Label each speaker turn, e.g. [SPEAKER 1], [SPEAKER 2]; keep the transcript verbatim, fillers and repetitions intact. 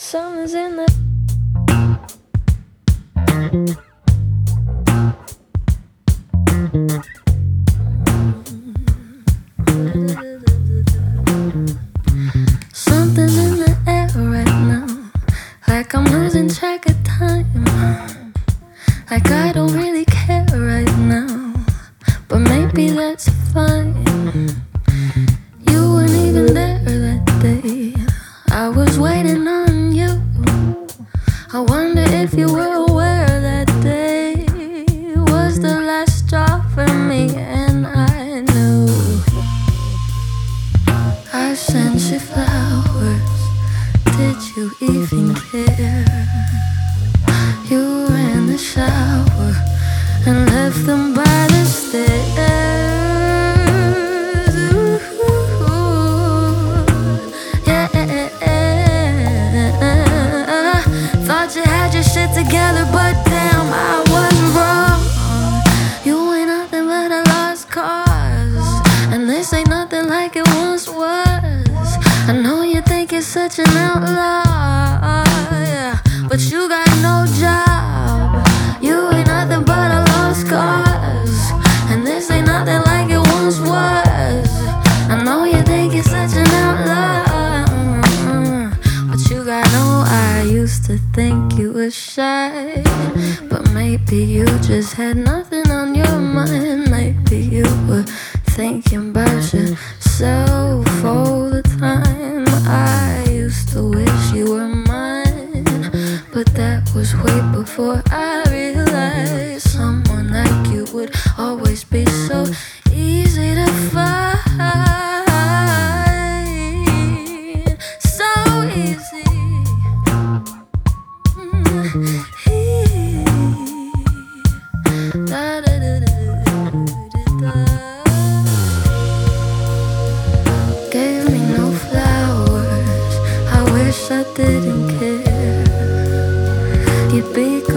[SPEAKER 1] Something's in the Something in the air right now, like I'm losing track of time, like I don't really care right now, but maybe that's fine. You weren't even there that day, I was waiting on you. I wonder if you were aware that day was the last straw for me, and I knew. I sent you flowers, did you even care? You were in the shower and left them by the stairs. Ooh, yeah. Thought you had your shit together, but damn, I was wrong. You ain't nothing but a lost cause, and this ain't nothing like it once was. I know you think you're such an outlaw, yeah, but you got no job. You ain't nothing but a lost cause, and this ain't nothing like it once was. I know you think you're such an outlaw, but you got no. I used to think you were shy, but maybe you just had nothing on your mind. Maybe you were thinking about yourself all the time. I used to wish you were mine, but that was way before I realized someone like you would always be so easy to find. So easy. Da, da, da, da, da. Gave me no flowers, I wish I didn't care. You'd be